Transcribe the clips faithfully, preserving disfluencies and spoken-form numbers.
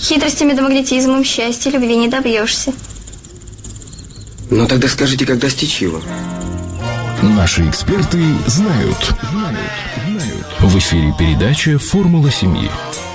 Хитростями да магнетизмом счастья, любви не добьешься. Ну тогда скажите, как достичь его? Наши эксперты знают. Знают. Знают. В эфире передача «Формула семьи».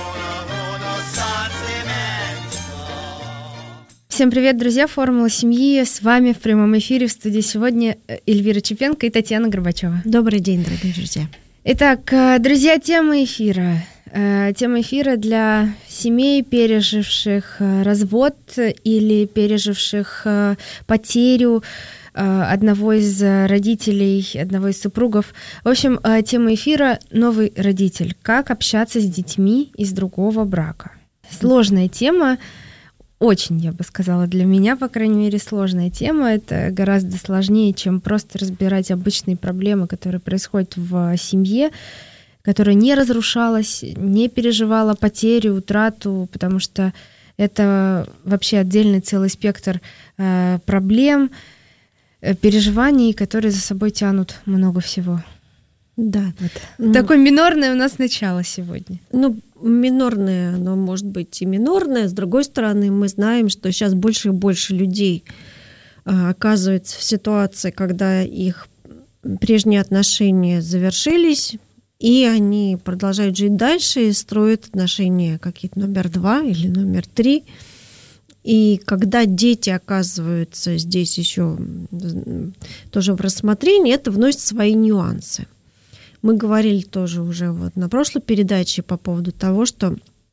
Всем привет, друзья! «Формула семьи». С вами в прямом эфире в студии сегодня Эльвира Чепенко и Татьяна Горбачева. Добрый день, дорогие друзья. Итак, друзья, тема эфира. Тема эфира для семей, переживших развод или переживших потерю одного из родителей, одного из супругов. В общем, тема эфира «Новый родитель. Как общаться с детьми из другого брака». Сложная тема, очень, я бы сказала, для меня, по крайней мере, сложная тема. Это гораздо сложнее, чем просто разбирать обычные проблемы, которые происходят в семье, которая не разрушалась, не переживала потерю, утрату, потому что это вообще отдельный целый спектр э, проблем, э, переживаний, которые за собой тянут много всего. Да. Вот. Ну, такое минорное у нас начало сегодня. Ну, минорное, оно может быть и минорное. С другой стороны, мы знаем, что сейчас больше и больше людей э, оказываются в ситуации, когда их прежние отношения завершились, и они продолжают жить дальше и строят отношения какие-то номер два или номер три. И когда дети оказываются здесь еще тоже в рассмотрении, это вносит свои нюансы. Мы говорили тоже уже вот на прошлой передаче по поводу того, что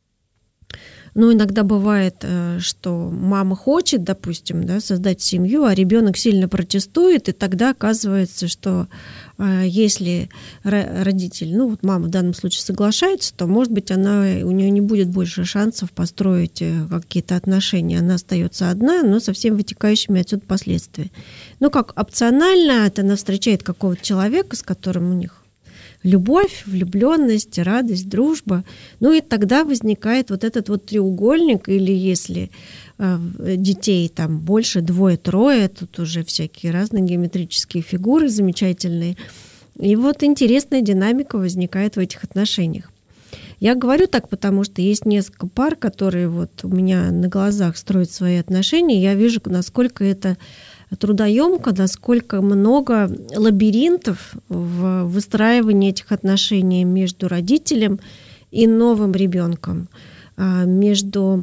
ну, иногда бывает, что мама хочет, допустим, да, создать семью, а ребенок сильно протестует, и тогда оказывается, что если родитель, ну вот мама в данном случае соглашается, то, может быть, она, у нее не будет больше шансов построить какие-то отношения. Она остается одна, но со всеми вытекающими отсюда последствиями. Ну, как опционально, это она встречает какого-то человека, с которым у них любовь, влюбленность, радость, дружба. Ну и тогда возникает вот этот вот треугольник, или если э, детей там больше, двое-трое, тут уже всякие разные геометрические фигуры замечательные. И вот интересная динамика возникает в этих отношениях. Я говорю так, потому что есть несколько пар, которые вот у меня на глазах строят свои отношения. Я вижу, насколько это трудоемко, насколько много лабиринтов в выстраивании этих отношений между родителем и новым ребенком, между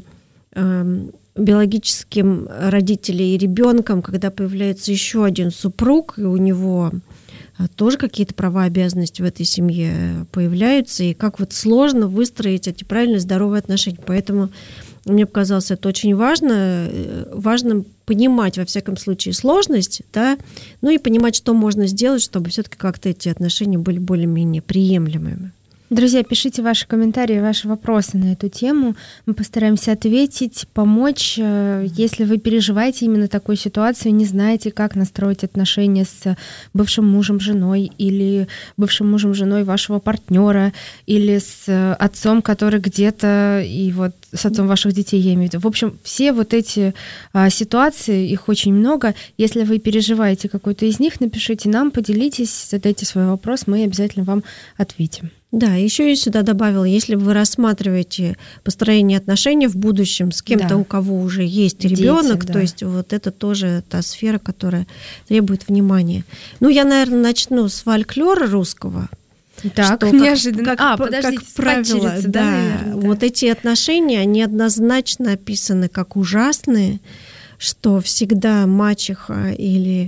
биологическим родителем и ребенком, когда появляется еще один супруг, и у него тоже какие-то права, обязанности в этой семье появляются, и как вот сложно выстроить эти правильные, здоровые отношения. Поэтому мне показалось это очень важно, важно понимать, во всяком случае, сложность, да, ну и понимать, что можно сделать, чтобы все-таки как-то эти отношения были более-менее приемлемыми. Друзья, пишите ваши комментарии, ваши вопросы на эту тему. Мы постараемся ответить, помочь. Если вы переживаете именно такую ситуацию, не знаете, как настроить отношения с бывшим мужем, женой, или бывшим мужем, женой вашего партнера, или с отцом, который где-то, и вот с отцом ваших детей, я имею в виду. В общем, все вот эти а, ситуации, их очень много. Если вы переживаете какую-то из них, напишите нам, поделитесь, задайте свой вопрос, мы обязательно вам ответим. Да, еще я сюда добавила, если вы рассматриваете построение отношений в будущем с кем-то, да, у кого уже есть ребенок, да, то есть вот это тоже та сфера, которая требует внимания. Ну, я, наверное, начну с фольклора русского. Так, что, неожиданно. Как, а, как, подождите, как правило, да, да, наверное, да. Вот эти отношения, они однозначно описаны как ужасные, что всегда мачеха или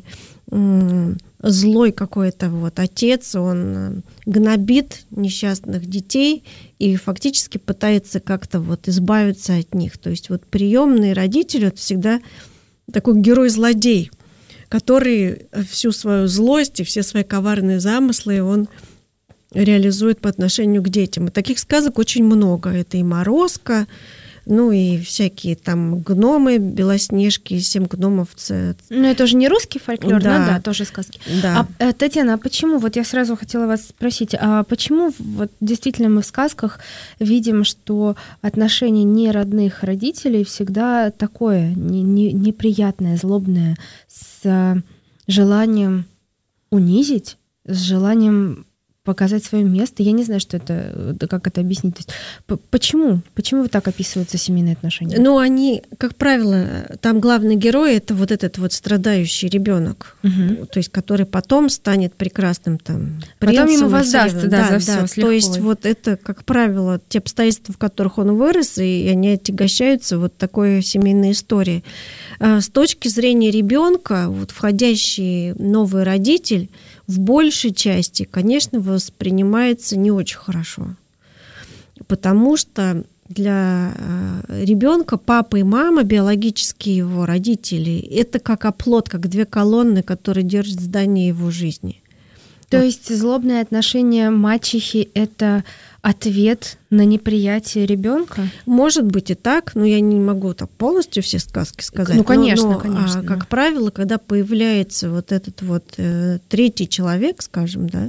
м- злой какой-то вот отец, он гнобит несчастных детей и фактически пытается как-то вот избавиться от них. То есть вот приемный родитель — это всегда такой герой-злодей, который всю свою злость и все свои коварные замыслы он реализует по отношению к детям. И таких сказок очень много. Это и Морозко, ну и всякие там гномы, Белоснежки, семь гномов. Ну это же не русский фольклор, да, да, да, тоже сказки. Да. А, Татьяна, а почему, вот я сразу хотела вас спросить, а почему вот действительно мы в сказках видим, что отношение неродных родителей всегда такое не, не, неприятное, злобное, с желанием унизить, с желанием показать свое место. Я не знаю, что это, как это объяснить. То есть, почему? Почему вот так описываются семейные отношения? Ну, они, как правило, там главный герой — это вот этот вот страдающий ребенок, угу. то есть который потом станет прекрасным там принцем. Потом ему воздастся, да, да, за да, все. То есть вот это, как правило, те обстоятельства, в которых он вырос, и они отягощаются вот такой семейной историей. С точки зрения ребенка, вот входящий новый родитель в большей части, конечно, воспринимается не очень хорошо, потому что для ребенка папа и мама, биологические его родители, это как оплот, как две колонны, которые держат здание его жизни. То вот. Есть злобное отношение мачехи — это ответ на неприятие ребенка? Может быть и так, но я не могу так полностью все сказки сказать. Ну, конечно, но, но, конечно. А, как правило, когда появляется вот этот вот э, третий человек, скажем, да,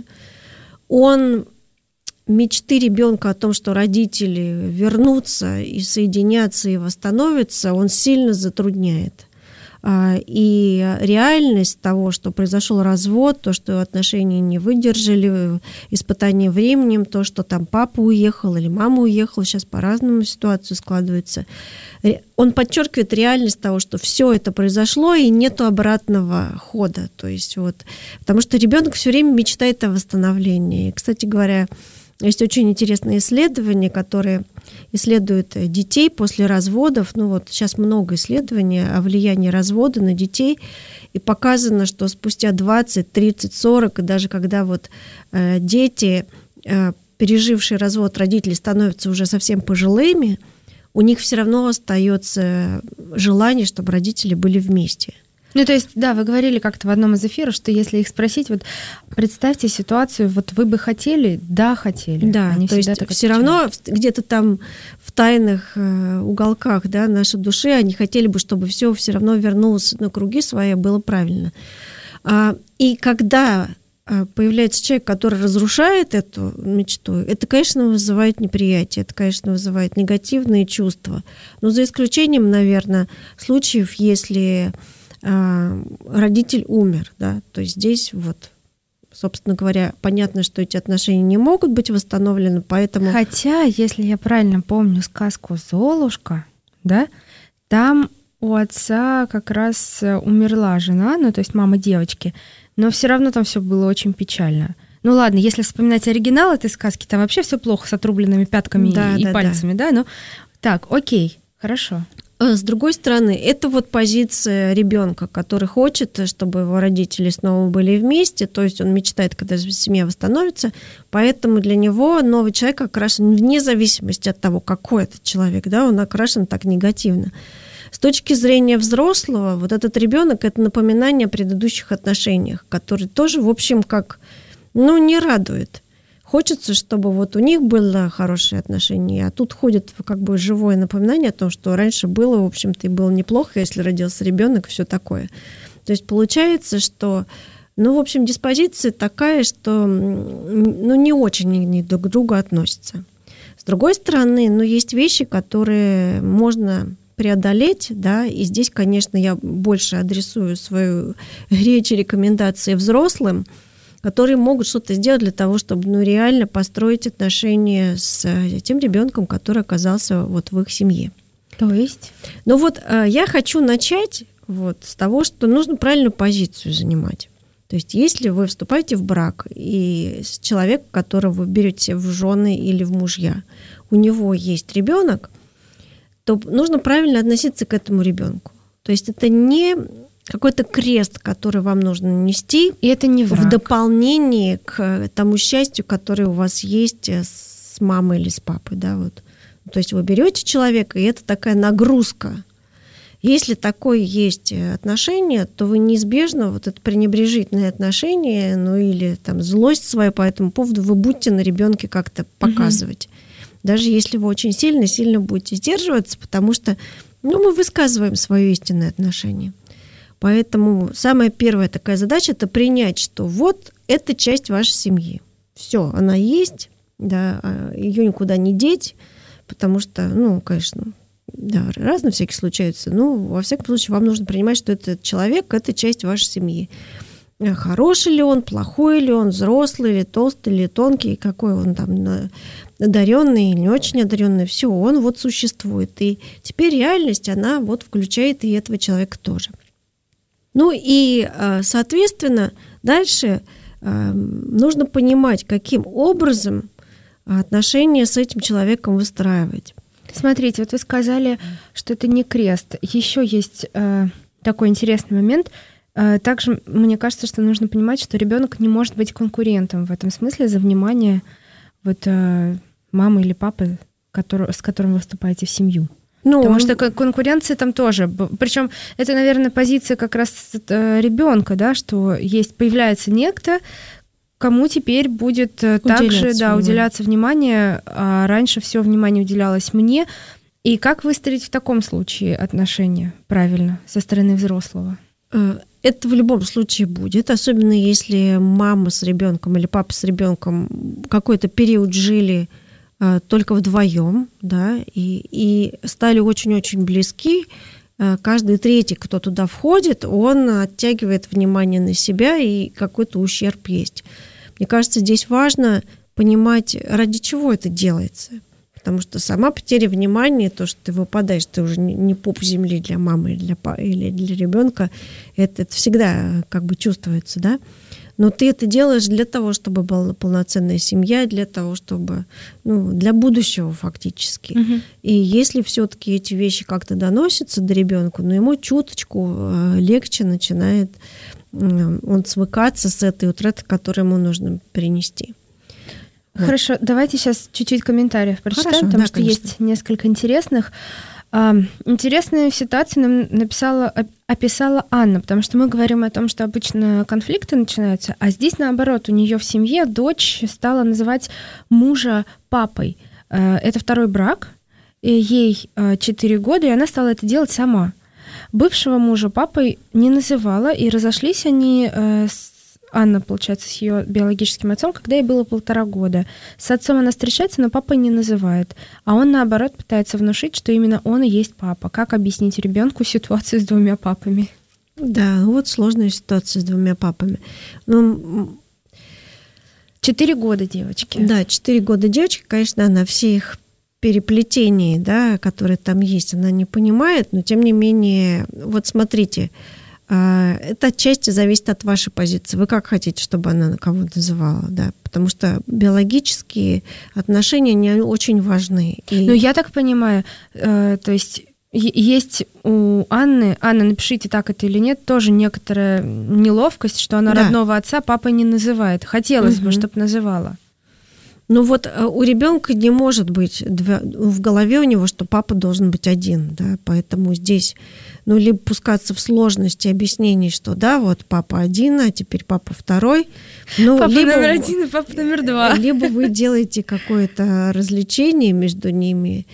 он мечты ребенка о том, что родители вернутся и соединятся и восстановятся, он сильно затрудняет. И реальность того, что произошел развод, то, что отношения не выдержали, испытание временем, то, что там папа уехал или мама уехала, сейчас по-разному ситуация складывается. Он подчеркивает реальность того, что все это произошло и нету обратного хода. То есть вот, потому что ребенок все время мечтает о восстановлении. Кстати говоря, есть очень интересные исследования, которые исследуют детей после разводов. Ну вот сейчас много исследований о влиянии развода на детей. И показано, что спустя двадцать, тридцать, сорок, и даже когда вот э, дети, э, пережившие развод родителей, становятся уже совсем пожилыми, у них все равно остается желание, чтобы родители были вместе. Ну, то есть, да, вы говорили как-то в одном из эфиров, что если их спросить, вот представьте ситуацию, вот вы бы хотели, да, хотели. Да, Они то есть все равно где-то там в тайных э, уголках, да, нашей души они хотели бы, чтобы все все равно вернулось на круги свои, было правильно. А, и когда появляется человек, который разрушает эту мечту, это, конечно, вызывает неприятие, это, конечно, вызывает негативные чувства. Но за исключением, наверное, случаев, если родитель умер, да, то есть здесь вот, собственно говоря, понятно, что эти отношения не могут быть восстановлены, поэтому... Хотя, если я правильно помню сказку «Золушка», да, там у отца как раз умерла жена, ну, то есть мама девочки, но все равно там все было очень печально. Ну ладно, если вспоминать оригинал этой сказки, там вообще все плохо с отрубленными пятками да, и да, пальцами, да. да, ну, так, окей, хорошо. С другой стороны, это вот позиция ребенка, который хочет, чтобы его родители снова были вместе, то есть он мечтает, когда семья восстановится, поэтому для него новый человек окрашен вне зависимости от того, какой это человек, да, он окрашен так негативно. С точки зрения взрослого, вот этот ребенок — это напоминание о предыдущих отношениях, которые тоже, в общем, как, ну, не радует. Хочется, чтобы вот у них было хорошие отношения, а тут ходит как бы живое напоминание о том, что раньше было, в общем-то, и было неплохо, если родился ребенок, все такое. То есть получается, что, ну, в общем, диспозиция такая, что, ну, не очень они друг к другу относятся. С другой стороны, ну, есть вещи, которые можно преодолеть, да, и здесь, конечно, я больше адресую свою речь и рекомендации взрослым, которые могут что-то сделать для того, чтобы, ну, реально построить отношения с тем ребенком, который оказался вот в их семье. То есть? Ну вот я хочу начать вот с того, что нужно правильную позицию занимать. То есть если вы вступаете в брак, и человек, которого вы берете в жены или в мужья, у него есть ребенок, то нужно правильно относиться к этому ребенку. То есть это не какой-то крест, который вам нужно нести, и это не враг. В дополнение к тому счастью, которое у вас есть с мамой или с папой, да, вот. То есть вы берете человека, и это такая нагрузка. Если такое есть отношение, то вы неизбежно вот это пренебрежительное отношение, ну или там злость свою по этому поводу вы будете на ребенке как-то показывать. Угу. Даже если вы очень сильно-сильно будете сдерживаться, потому что, ну, мы высказываем свое истинное отношение. Поэтому самая первая такая задача — это принять, что вот это часть вашей семьи. Все, она есть, да, ее никуда не деть, потому что, ну, конечно, да, разные всякие случаются. Ну, во всяком случае, вам нужно принимать, что этот человек — это часть вашей семьи. хороший ли он, плохой ли он, взрослый или толстый или тонкий, какой он там одаренный или не очень одаренный, все, он вот существует. И теперь реальность, она вот включает и этого человека тоже. Ну и, соответственно, дальше нужно понимать, каким образом отношения с этим человеком выстраивать. Смотрите, вот вы сказали, что это не крест. Еще есть э, такой интересный момент. Э, также мне кажется, что нужно понимать, что ребенок не может быть конкурентом в этом смысле за внимание вот, э, мамы или папы, который, с которым вы вступаете в семью. Ну, Потому что конкуренция там тоже. Причем это, наверное, позиция как раз э, ребенка, да, что есть, появляется некто, кому теперь будет уделяться также да, внимание. уделяться внимание, а раньше все внимание уделялось мне. И как выстроить в таком случае отношения правильно со стороны взрослого? Это в любом случае будет, особенно если мама с ребенком или папа с ребенком какой-то период жили только вдвоем, да, и, и стали очень-очень близки. Каждый третий, кто туда входит, он оттягивает внимание на себя, и какой-то ущерб есть. Мне кажется, здесь важно понимать, ради чего это делается. Потому что сама потеря внимания, то, что ты выпадаешь, ты уже не пуп земли для мамы или для, или для ребенка, это, это всегда как бы чувствуется, да. Но ты это делаешь для того, чтобы была полноценная семья, для того, чтобы, ну, для будущего фактически. Uh-huh. И если все-таки эти вещи как-то доносятся до ребенка, ну, ему чуточку легче начинает он свыкаться с этой утратой, которую ему нужно принести. Хорошо, вот. Давайте сейчас чуть-чуть комментариев прочитаем, Хорошо, потому да, что конечно. Есть несколько интересных. Интересную ситуацию нам написала, описала Анна, потому что мы говорим о том, что обычно конфликты начинаются, а здесь, наоборот, у нее в семье дочь стала называть мужа папой. Это второй брак, ей четыре года, и она стала это делать сама. Бывшего мужа папой не называла, и разошлись они с Анна, получается, с ее биологическим отцом, когда ей было полтора года. С отцом она встречается, но папой не называет. А он, наоборот, пытается внушить, что именно он и есть папа. Как объяснить ребенку ситуацию с двумя папами? Да, вот сложная ситуация с двумя папами. Ну, четыре года девочки. Да, четыре года девочки, конечно, она все их переплетений, да, которые там есть, она не понимает, но тем не менее, вот смотрите, это отчасти зависит от вашей позиции. Вы как хотите, чтобы она кого-то называла, да? Потому что биологические отношения не очень важны. И... Ну, я так понимаю, э, то есть есть у Анны, Анна, напишите, так это или нет, тоже некоторая неловкость, что она да. родного отца папой не называет. Хотелось угу. бы, чтобы называла. Ну вот у ребенка не может быть два, в голове у него, что папа должен быть один, да, поэтому здесь, ну, либо пускаться в сложности объяснений, что да, вот папа один, а теперь папа второй. Ну, папа либо, номер один и папа номер два. Либо вы делаете какое-то развлечение между ними,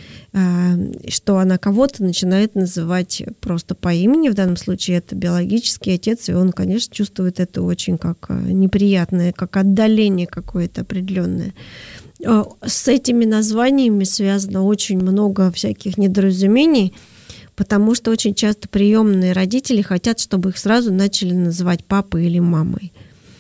что она кого-то начинает называть просто по имени, в данном случае это биологический отец, и он, конечно, чувствует это очень как неприятное, как отдаление какое-то определенное. С этими названиями связано очень много всяких недоразумений, потому что очень часто приемные родители хотят, чтобы их сразу начали называть папой или мамой.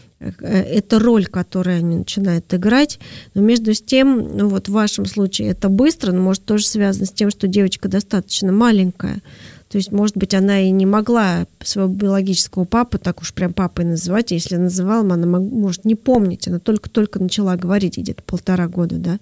Это роль, которую они начинают играть. Но между тем, ну вот в вашем случае это быстро, но может тоже связано с тем, что девочка достаточно маленькая. То есть, может быть, она и не могла своего биологического папу так уж прям папой называть. Если называла, она может не помнить. Она только-только начала говорить, где-то полтора года, да.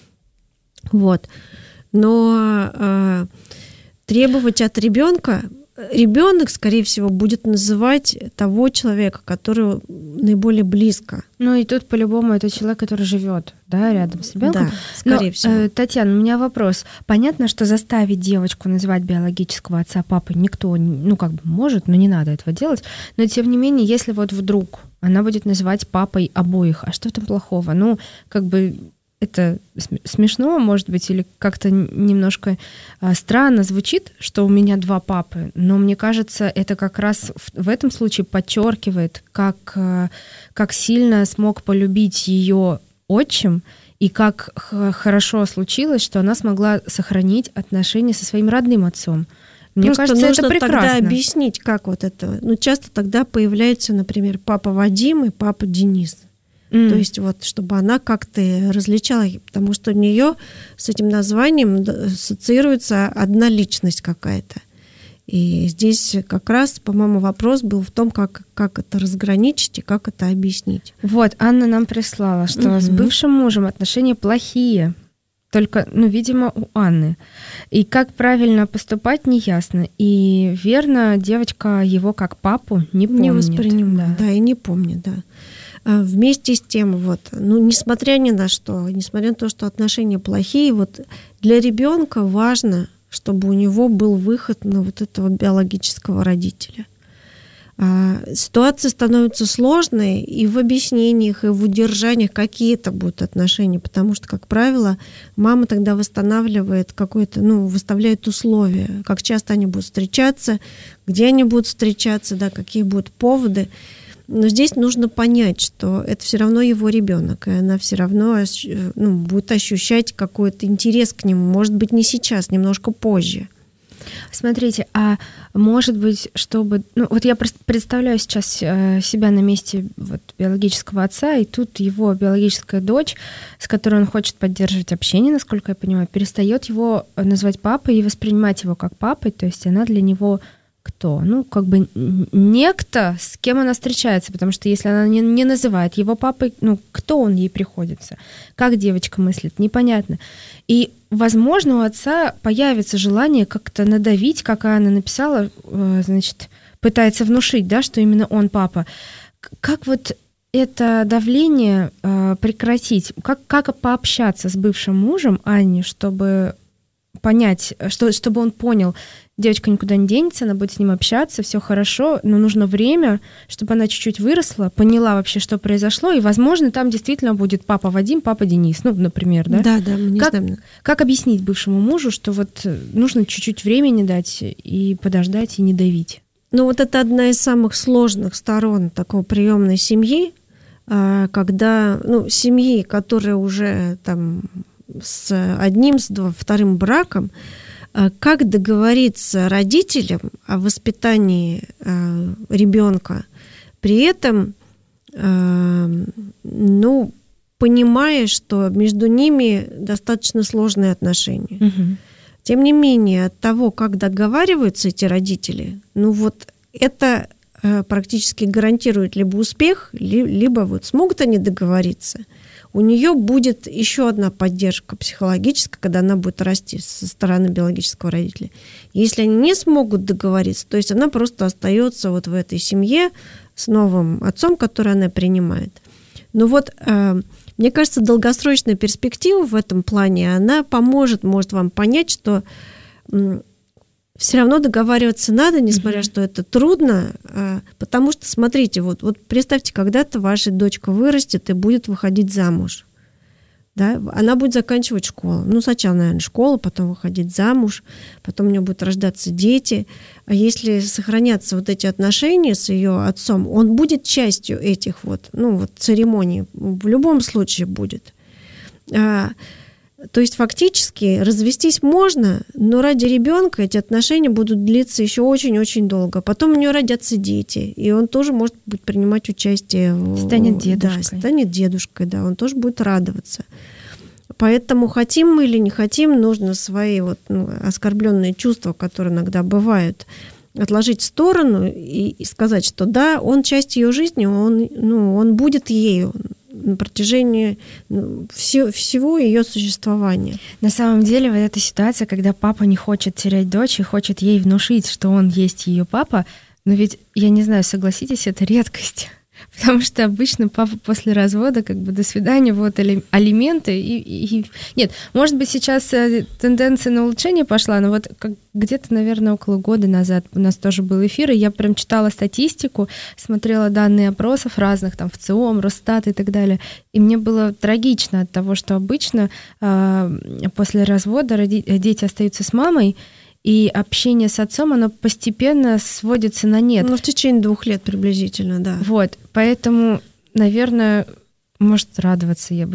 Вот. Но э, требовать от ребенка, ребенок, скорее всего, будет называть того человека, который наиболее близко. Ну и тут по-любому это человек, который живет, да, рядом с ребенком. Да, скорее Но, всего. Э, Татьяна, у меня вопрос. Понятно, что заставить девочку называть биологического отца папой никто, ну как бы может, но не надо этого делать. Но тем не менее, если вот вдруг она будет называть папой обоих, а что там плохого? Ну, как бы это смешно, может быть, или как-то немножко а, странно звучит, что у меня два папы, но мне кажется, это как раз в, в этом случае подчеркивает, как, а, как сильно смог полюбить ее отчим, и как х- хорошо случилось, что она смогла сохранить отношения со своим родным отцом. Мне Просто кажется, нужно это прекрасно. тогда объяснить, как вот это. Ну, часто тогда появляется, например, папа Вадим и папа Денис. Mm. То есть вот, чтобы она как-то различала, потому что у нее с этим названием ассоциируется одна личность какая-то. И здесь как раз, по-моему, вопрос был в том, как, как это разграничить и как это объяснить. Вот, Анна нам прислала, что Угу. с бывшим мужем отношения плохие. Только, ну, видимо, у Анны. И как правильно поступать, неясно. И верно, девочка его как папу не помнит. Не воспринимает, да. да, и не помнит, да. А вместе с тем, вот, ну, несмотря ни на что, несмотря на то, что отношения плохие, вот для ребенка важно, чтобы у него был выход на вот этого биологического родителя. А, ситуация становится сложной и в объяснениях, и в удержаниях, какие это будут отношения, потому что, как правило, мама тогда восстанавливает какое-то, ну, выставляет условия, как часто они будут встречаться, где они будут встречаться, да, какие будут поводы. Но здесь нужно понять, что это все равно его ребенок, и она все равно, ну, будет ощущать какой-то интерес к нему, может быть, не сейчас, немножко позже. Смотрите, а может быть, чтобы... Ну, вот я представляю сейчас себя на месте вот, биологического отца, и тут его биологическая дочь, с которой он хочет поддерживать общение, насколько я понимаю, перестает его называть папой и воспринимать его как папой, то есть она для него... Кто? Ну, как бы некто, с кем она встречается, потому что если она не, не называет его папой, ну, кто он ей приходится? Как девочка мыслит? Непонятно. И, возможно, у отца появится желание как-то надавить, как Анна написала, значит, пытается внушить, да, что именно он папа. Как вот это давление прекратить? Как, как пообщаться с бывшим мужем Анне, чтобы понять, что, чтобы он понял, девочка никуда не денется, она будет с ним общаться, все хорошо, но нужно время, чтобы она чуть-чуть выросла, поняла вообще, что произошло, и, возможно, там действительно будет папа Вадим, папа Денис, ну, например, да? Да, да, мы не как, знаем. Как объяснить бывшему мужу, что вот нужно чуть-чуть времени дать и подождать, и не давить? Ну, вот это одна из самых сложных сторон такой приемной семьи, когда, ну, семьи, которые уже там с одним, с вторым браком, как договориться родителям о воспитании э, ребенка, при этом, э, ну, понимая, что между ними достаточно сложные отношения. Угу. Тем не менее, от того, как договариваются эти родители, ну вот это э, практически гарантирует либо успех, ли, либо вот смогут они договориться. У нее будет еще одна поддержка психологическая, когда она будет расти со стороны биологического родителя. Если они не смогут договориться, то есть она просто остается вот в этой семье с новым отцом, который она принимает. Но вот э, мне кажется, долгосрочная перспектива в этом плане, она поможет, может вам понять, что э, все равно договариваться надо, несмотря mm-hmm. что это трудно, потому что, смотрите, вот, вот представьте, когда-то ваша дочка вырастет и будет выходить замуж. Да? Она будет заканчивать школу. Ну, сначала, наверное, школу, потом выходить замуж, потом у нее будут рождаться дети. А если сохранятся вот эти отношения с ее отцом, он будет частью этих вот, ну, вот церемоний. В любом случае будет. То есть фактически развестись можно, но ради ребенка эти отношения будут длиться еще очень-очень долго. Потом у нее родятся дети, и он тоже может будет принимать участие. Станет дедушкой. Да, станет дедушкой, да, он тоже будет радоваться. Поэтому хотим мы или не хотим, нужно свои вот, ну, оскорбленные чувства, которые иногда бывают, отложить в сторону и, и сказать, что да, он часть ее жизни, он, ну, он будет ею на протяжении всего, всего ее существования. На самом деле, вот эта ситуация, когда папа не хочет терять дочь и хочет ей внушить, что он есть ее папа, но ведь, я не знаю, согласитесь, это редкость. Потому что обычно папа после развода как бы до свидания, вот алименты и, и, и... Нет, может быть, сейчас тенденция на улучшение пошла, но вот как, где-то, наверное, около года назад у нас тоже был эфир, и я прям читала статистику, смотрела данные опросов разных, там, ВЦИОМ, Росстат и так далее, и мне было трагично от того, что обычно э, после развода роди... дети остаются с мамой, и общение с отцом, оно постепенно сводится на нет. Ну, в течение двух лет приблизительно, да. Вот, поэтому, наверное, может радоваться, я бы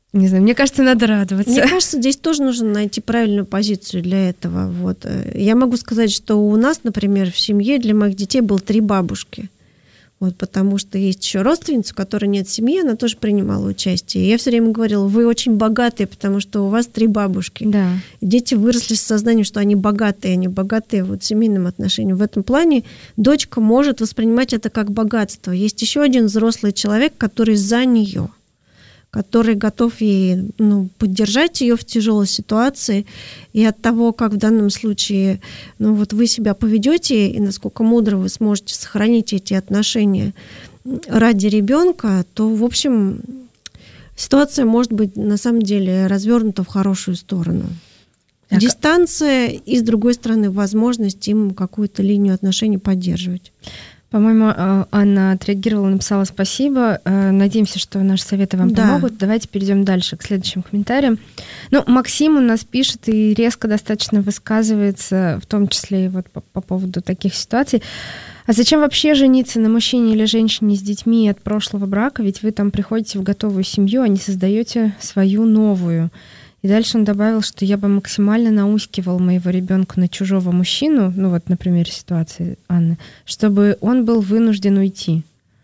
Не знаю, мне кажется, надо радоваться. Мне кажется, здесь тоже нужно найти правильную позицию для этого. Вот. Я могу сказать, что у нас, например, в семье для моих детей было три бабушки. Вот, потому что есть еще родственница, у которой нет семьи, она тоже принимала участие. И я все время говорила, вы очень богатые, потому что у вас три бабушки. Да. И дети выросли с сознанием, что они богатые, они богатые вот семейным отношением. В этом плане дочка может воспринимать это как богатство. Есть еще один взрослый человек, который за нее, который готов ей, ну, поддержать ее в тяжелой ситуации. И от того, как в данном случае, ну, вот вы себя поведете и насколько мудро вы сможете сохранить эти отношения ради ребенка, то, в общем, ситуация может быть на самом деле развернута в хорошую сторону. Так. Дистанция и, с другой стороны, возможность им какую-то линию отношений поддерживать. По-моему, Анна отреагировала, написала спасибо. Надеемся, что наши советы вам да. помогут. Давайте перейдем дальше к следующим комментариям. Ну, Максим у нас пишет и резко достаточно высказывается, в том числе и вот по, по поводу таких ситуаций. А зачем вообще жениться на мужчине или женщине с детьми от прошлого брака? Ведь вы там приходите в готовую семью, а не создаете свою новую. И дальше он добавил, что я бы максимально наускивал моего ребенка на чужого мужчину, ну вот, например, ситуации Анны, чтобы он был вынужден уйти.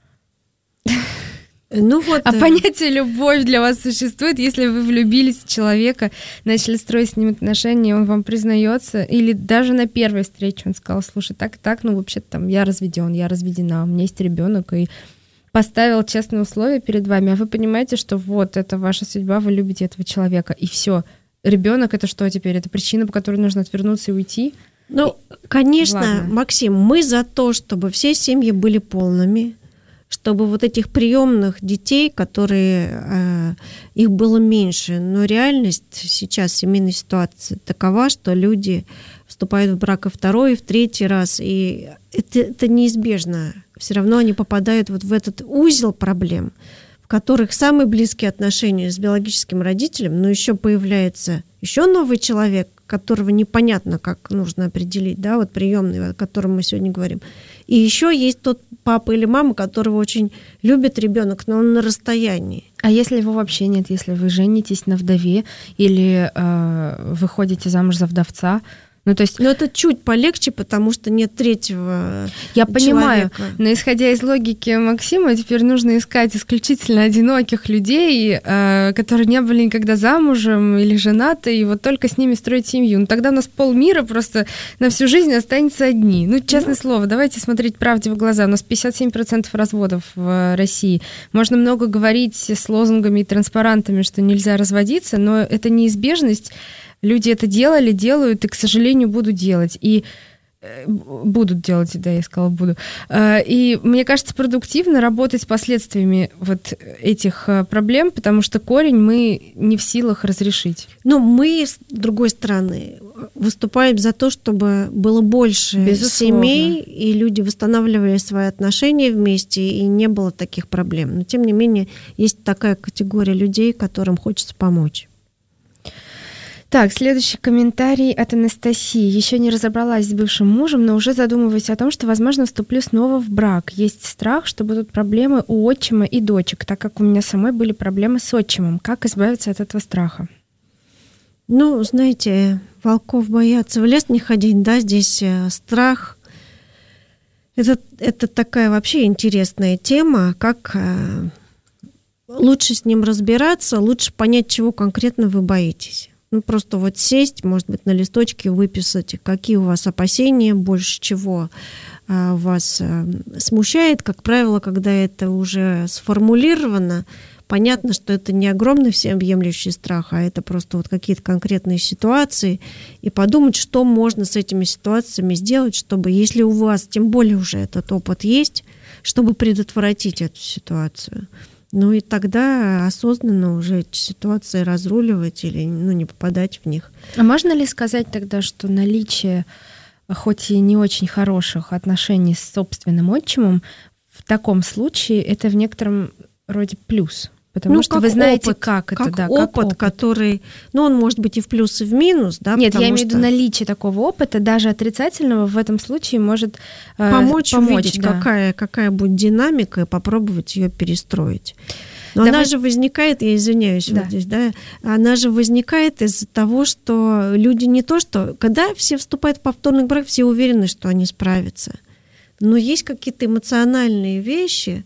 Ну вот, а понятие «любовь» для вас существует, если вы влюбились в человека, начали строить с ним отношения, он вам признается, или даже на первой встрече он сказал, слушай, так и так, ну вообще-то там я разведен, я разведена, у меня есть ребенок, и поставил честные условия перед вами, а вы понимаете, что вот это ваша судьба, вы любите этого человека, и все. Ребенок это что теперь? Это причина, по которой нужно отвернуться и уйти? Ну, конечно, Ладно. Максим, мы за то, чтобы все семьи были полными, чтобы вот этих приемных детей, которые э, их было меньше, но реальность сейчас семейной ситуации такова, что люди вступают в брак и второй, и в третий раз, и это, это неизбежно. Все равно они попадают вот в этот узел проблем, в которых самые близкие отношения с биологическим родителем, но еще появляется еще новый человек, которого непонятно, как нужно определить, да, вот приемный, о котором мы сегодня говорим. И еще есть тот папа или мама, которого очень любит ребенок, но он на расстоянии. А если его вообще нет, если вы женитесь на вдове или э, выходите замуж за вдовца? Ну, то есть... Но это чуть полегче, потому что нет третьего Я человека. понимаю, но исходя из логики Максима, теперь нужно искать исключительно одиноких людей, э, которые не были никогда замужем или женаты, и вот только с ними строить семью. Ну, тогда у нас полмира просто на всю жизнь останется одни. Ну, честное ну. слово, давайте смотреть правде в глаза. У нас пятьдесят семь процентов разводов в России. Можно много говорить с лозунгами и транспарантами, что нельзя разводиться, но это неизбежность. Люди это делали, делают и, к сожалению, будут делать. И э, будут делать, да, я сказала, буду. Э, и мне кажется, продуктивно работать с последствиями вот этих проблем, потому что корень мы не в силах разрешить. Но мы, с другой стороны, выступаем за то, чтобы было больше Безусловно. семей, и люди восстанавливали свои отношения вместе, и не было таких проблем. Но, тем не менее, есть такая категория людей, которым хочется помочь. Так, следующий комментарий от Анастасии. Еще не разобралась с бывшим мужем, но уже задумываюсь о том, что, возможно, вступлю снова в брак. Есть страх, что будут проблемы у отчима и дочек, так как у меня самой были проблемы с отчимом. Как избавиться от этого страха? Ну, знаете, волков боятся, в лес не ходить, да, здесь страх. Это, это такая вообще интересная тема, как лучше с ним разбираться, лучше понять, чего конкретно вы боитесь. Ну, просто вот сесть, может быть, на листочке выписать, какие у вас опасения, больше чего а, вас а, смущает. Как правило, когда это уже сформулировано, понятно, что это не огромный всеобъемлющий страх, а это просто вот какие-то конкретные ситуации. И подумать, что можно с этими ситуациями сделать, чтобы, если у вас, тем более уже этот опыт есть, чтобы предотвратить эту ситуацию. Ну и тогда осознанно уже эти ситуации разруливать или ну, не попадать в них. А можно ли сказать тогда, что наличие, хоть и не очень хороших отношений с собственным отчимом, в таком случае это в некотором роде плюс? Потому ну, что вы знаете, опыт, как это, как да, опыт, как опыт, который, ну, он может быть и в плюс, и в минус, да. Нет, я имею что... в виду наличие такого опыта, даже отрицательного, в этом случае может помочь, э, помочь увидеть, да. какая, какая будет динамика, и попробовать ее перестроить. Но Давай... она же возникает, я извиняюсь, да. вот здесь, да, она же возникает из-за того, что люди не то, что... Когда все вступают в повторный брак, все уверены, что они справятся. Но есть какие-то эмоциональные вещи,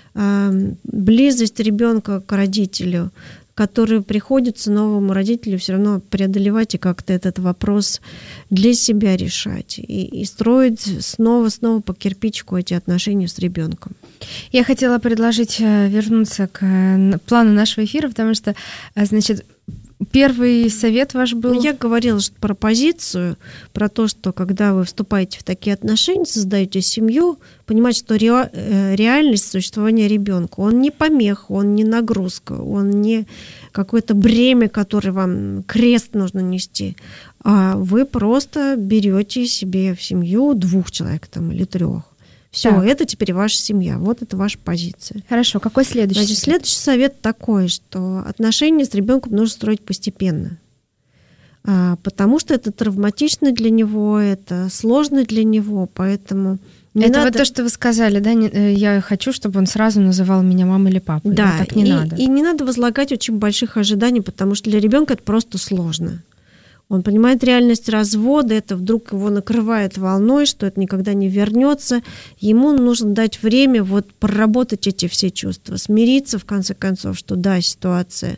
близость ребенка к родителю, которые приходится новому родителю все равно преодолевать и как-то этот вопрос для себя решать и, и строить снова-снова по кирпичику эти отношения с ребенком. Я хотела предложить вернуться к плану нашего эфира, потому что, значит, первый совет ваш был... Я говорила про позицию, про то, что когда вы вступаете в такие отношения, создаете семью, понимать, что ре... реальность существования ребенка, он не помеха, он не нагрузка, он не какое-то бремя, которое вам крест нужно нести, а вы просто берете себе в семью двух человек там, или трех. Все, так. Это теперь ваша семья. Вот это ваша позиция. Хорошо, какой следующий? Значит, следующий совет такой, что отношения с ребенком нужно строить постепенно. А, потому что это травматично для него, это сложно для него, поэтому... Не это надо... вот то, что вы сказали, да? Не, я хочу, чтобы он сразу называл меня мамой или папой. Да, так не и, надо. И не надо возлагать очень больших ожиданий, потому что для ребенка это просто сложно. Он понимает реальность развода, это вдруг его накрывает волной, что это никогда не вернется. Ему нужно дать время вот проработать эти все чувства, смириться в конце концов, что да, ситуация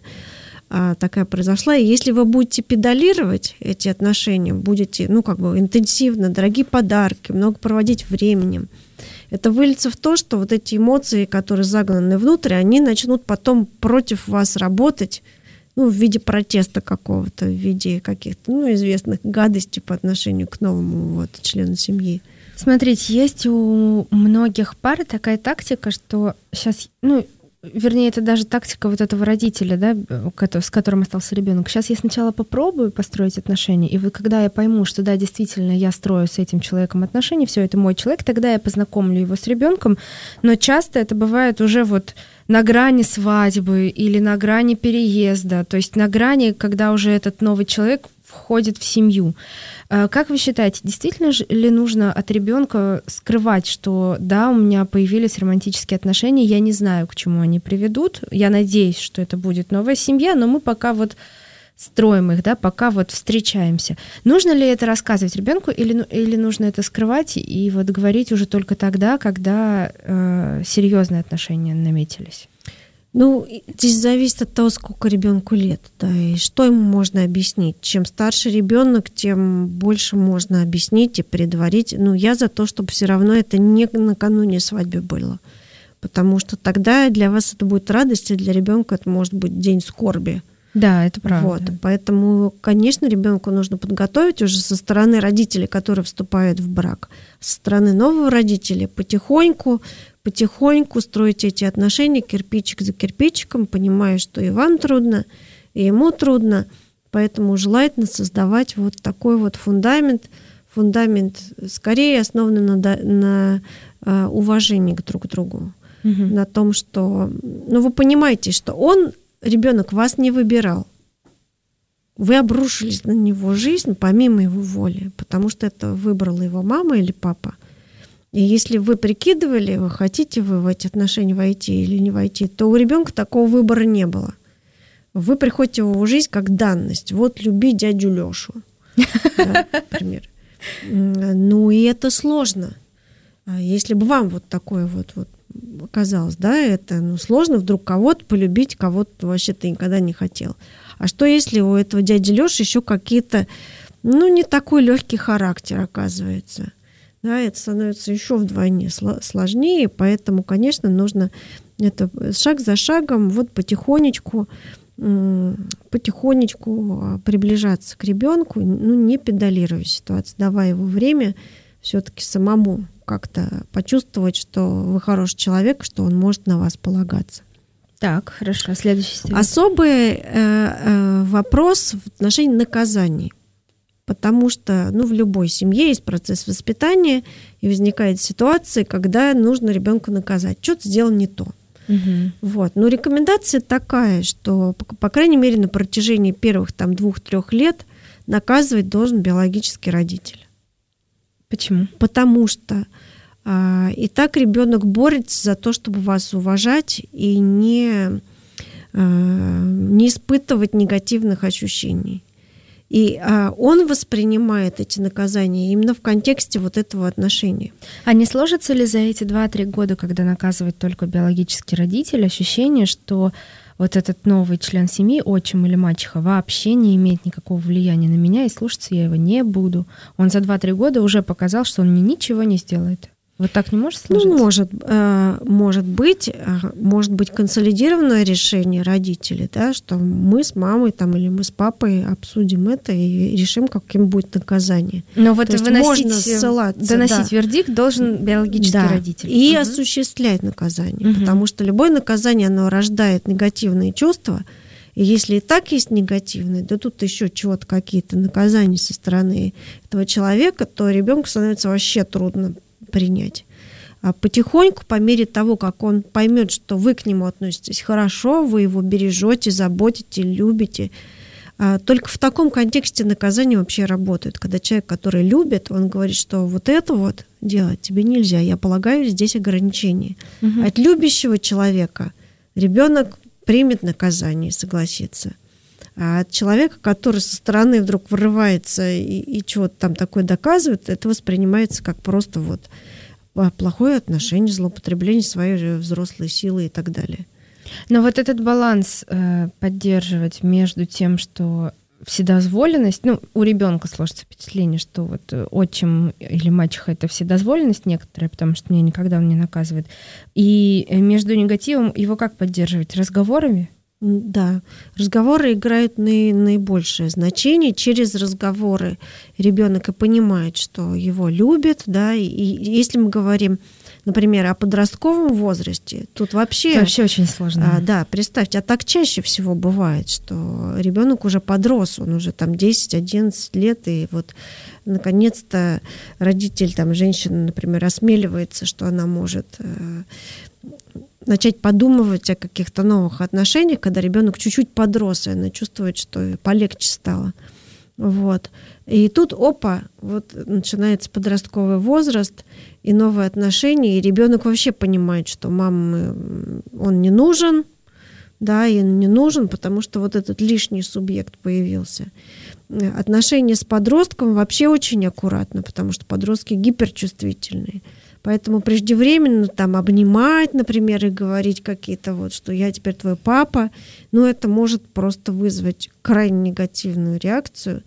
а, такая произошла. И если вы будете педалировать эти отношения, будете, ну, как бы интенсивно, дорогие подарки, много проводить временем, это выльется в то, что вот эти эмоции, которые загнаны внутрь, они начнут потом против вас работать, ну, в виде протеста какого-то, в виде каких-то, ну, известных гадостей по отношению к новому вот, члену семьи. Смотрите, есть у многих пар такая тактика, что сейчас, ну, вернее, это даже тактика вот этого родителя, да, с которым остался ребенок. Сейчас я сначала попробую построить отношения, и вот когда я пойму, что да, действительно, я строю с этим человеком отношения, все это мой человек, тогда я познакомлю его с ребенком. Но часто это бывает уже вот на грани свадьбы или на грани переезда, то есть на грани, когда уже этот новый человек входит в семью. Как вы считаете, действительно ли нужно от ребенка скрывать, что да, у меня появились романтические отношения, я не знаю, к чему они приведут, я надеюсь, что это будет новая семья, но мы пока вот строим их, да, пока вот встречаемся. Нужно ли это рассказывать ребенку или, или нужно это скрывать и вот говорить уже только тогда, когда э, серьезные отношения наметились? Ну, здесь зависит от того, сколько ребенку лет, да, и что ему можно объяснить. Чем старше ребенок, тем больше можно объяснить и предварить. Ну, я за то, чтобы все равно это не накануне свадьбы было, потому что тогда для вас это будет радость, а для ребенка это может быть день скорби. Да, это правда. Вот, поэтому, конечно, ребенку нужно подготовить уже со стороны родителей, которые вступают в брак, со стороны нового родителя потихоньку, потихоньку строить эти отношения кирпичик за кирпичиком, понимая, что и вам трудно, и ему трудно, поэтому желательно создавать вот такой вот фундамент, фундамент скорее основанный на, на uh, уважении друг к другу, угу. на том, что, ну, вы понимаете, что он, ребенок, вас не выбирал. Вы обрушились на него жизнь помимо его воли, потому что это выбрала его мама или папа. И если вы прикидывали, вы хотите вы в эти отношения войти или не войти, то у ребенка такого выбора не было. Вы приходите в его жизнь как данность. Вот люби дядю Лёшу, например. Ну и это сложно. Если бы вам вот такое вот оказалось, да, это ну, сложно вдруг кого-то полюбить, кого-то вообще ты никогда не хотел. А что если у этого дяди Лёши еще какие-то, ну, не такой легкий характер оказывается? Да, это становится еще вдвойне сложнее, поэтому, конечно, нужно это шаг за шагом, вот потихонечку, потихонечку приближаться к ребенку, ну, не педалируя ситуацию, давая его время все-таки самому как-то почувствовать, что вы хороший человек, что он может на вас полагаться. Так, хорошо. Следующий совет. Особый э, э, вопрос в отношении наказаний. Потому что ну, в любой семье есть процесс воспитания, и возникает ситуация, когда нужно ребенка наказать. Что-то сделал не то. Угу. Вот. Но рекомендация такая, что, по, по крайней мере, на протяжении первых там, двух-трех лет наказывать должен биологический родитель. Почему? Потому что а, и так ребенок борется за то, чтобы вас уважать и не не испытывать негативных ощущений. И а, он воспринимает эти наказания именно в контексте вот этого отношения. А не сложится ли за эти два-три года, когда наказывает только биологический родитель, ощущение, что вот этот новый член семьи, отчим или мачеха, вообще не имеет никакого влияния на меня, и слушаться я его не буду? Он за два-три года уже показал, что он мне ничего не сделает. Вот так не может сложиться? Ну, может, э, может быть, э, может быть консолидированное решение родителей, да, что мы с мамой там, или мы с папой обсудим это и решим, каким будет наказание. Но вот То есть выносить, можно ссылаться, доносить да. вердикт должен биологический да. родитель. И угу. осуществлять наказание, угу. потому что любое наказание, оно рождает негативные чувства. И если и так есть негативные, да тут еще чего-то, какие-то наказания со стороны этого человека, то ребенку становится вообще трудно принять. А потихоньку, по мере того, как он поймет, что вы к нему относитесь хорошо, вы его бережете, заботите, любите, только в таком контексте наказание вообще работает. Когда человек, который любит, он говорит, что вот это вот делать тебе нельзя, я полагаю, здесь ограничения. Угу. От любящего человека ребенок примет наказание и согласится. А от человека, который со стороны вдруг вырывается и, и чего-то там такое доказывает, это воспринимается как просто вот плохое отношение, злоупотребление своей взрослой силы и так далее. Но вот этот баланс э, поддерживать между тем, что вседозволенность, ну, у ребенка сложится впечатление, что вот отчим или мачеха — это вседозволенность некоторая, потому что меня никогда он не наказывает, и между негативом его как поддерживать? Разговорами? Да, разговоры играют наи- наибольшее значение. Через разговоры ребенок и понимает, что его любят, да, и, и если мы говорим, например, о подростковом возрасте, тут вообще... Это вообще очень сложно. А, да, представьте, а так чаще всего бывает, что ребенок уже подрос, он уже там десять-одиннадцать лет, и вот наконец-то родитель, там, женщина, например, осмеливается, что она может... Э, начать подумывать о каких-то новых отношениях, когда ребенок чуть-чуть подрос, и она чувствует, что полегче стало. Вот. И тут, опа, вот начинается подростковый возраст и новые отношения, и ребенок вообще понимает, что маме он не нужен, да, и он не нужен, потому что вот этот лишний субъект появился. Отношения с подростком вообще очень аккуратно, потому что подростки гиперчувствительные. Поэтому преждевременно там обнимать, например, и говорить какие-то вот, что я теперь твой папа, ну, это может просто вызвать крайне негативную реакцию.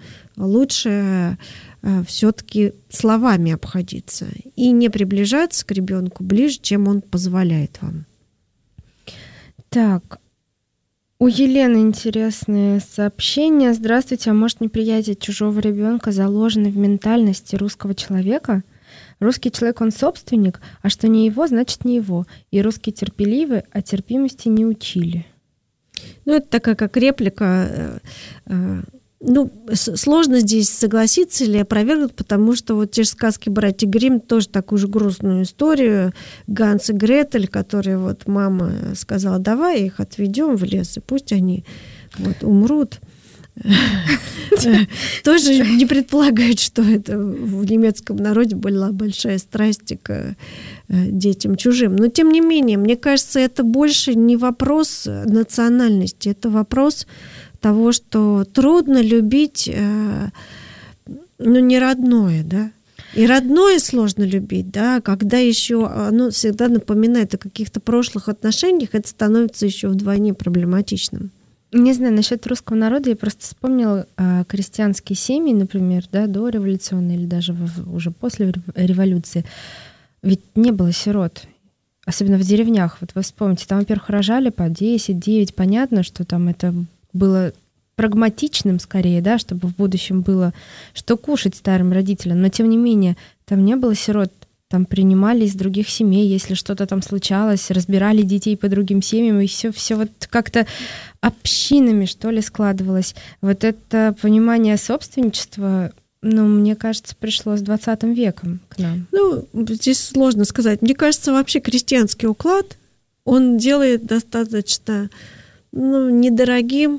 Лучше э, все-таки словами обходиться и не приближаться к ребенку ближе, чем он позволяет вам. Так, у Елены интересное сообщение. Здравствуйте, а может неприятие чужого ребенка заложено в ментальности русского человека? Русский человек, он собственник, а что не его, значит не его. И русские терпеливы, а терпимости не учили. Ну, это такая как реплика. Ну, сложно здесь согласиться или опровергнуть, потому что вот те же сказки братьев Гримм тоже такую же грустную историю. Ганс и Гретель, которые вот мама сказала, давай их отведем в лес, и пусть они вот умрут. Тоже не предполагает, что это в немецком народе была большая страсть к детям чужим. Но тем не менее, мне кажется, это больше не вопрос национальности, это вопрос того, что трудно любить, ну, не родное, да. И родное сложно любить, да, когда еще оно всегда напоминает о каких-то прошлых отношениях, это становится еще вдвойне проблематичным. Не знаю, насчет русского народа я просто вспомнила а, крестьянские семьи, например, да, до революционной или даже в, уже после революции. Ведь не было сирот, особенно в деревнях. Вот вы вспомните, там, во-первых, рожали по десять, девять. Понятно, что там это было прагматичным скорее, да, чтобы в будущем было что кушать старым родителям. Но, тем не менее, там не было сирот. Там принимали из других семей, если что-то там случалось, разбирали детей по другим семьям, и все, все вот как-то общинами, что ли, складывалось. Вот это понимание собственничества, ну, мне кажется, пришло с двадцатым веком к нам. Ну, здесь сложно сказать. Мне кажется, вообще крестьянский уклад, он делает достаточно, ну, недорогим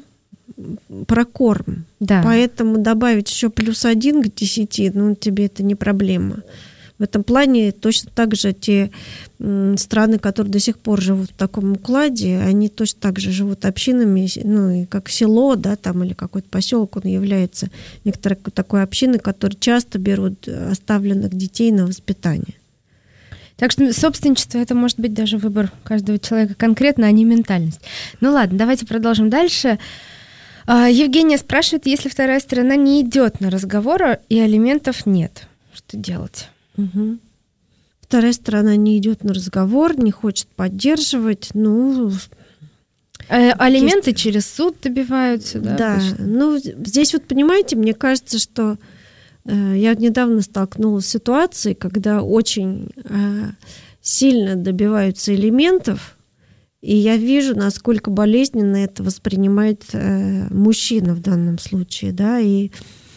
прокорм. Да. Поэтому добавить еще плюс один к десяти, ну, тебе это не проблема. В этом плане точно так же те страны, которые до сих пор живут в таком укладе, они точно так же живут общинами, ну, и как село, да, там, или какой-то поселок, он является некоторой такой общиной, которые часто берут оставленных детей на воспитание. Так что собственничество — это может быть даже выбор каждого человека конкретно, а не ментальность. Ну ладно, давайте продолжим дальше. Евгения спрашивает, если вторая сторона не идет на разговор и алиментов нет, что делать? Угу. Вторая сторона не идет на разговор, не хочет поддерживать, ну... А, алименты есть... через суд добиваются, да? Да, точно? Ну здесь вот, понимаете, мне кажется, что э, я недавно столкнулась с ситуацией, когда очень э, сильно добиваются алиментов, и я вижу, насколько болезненно это воспринимает э, мужчина в данном случае, да, и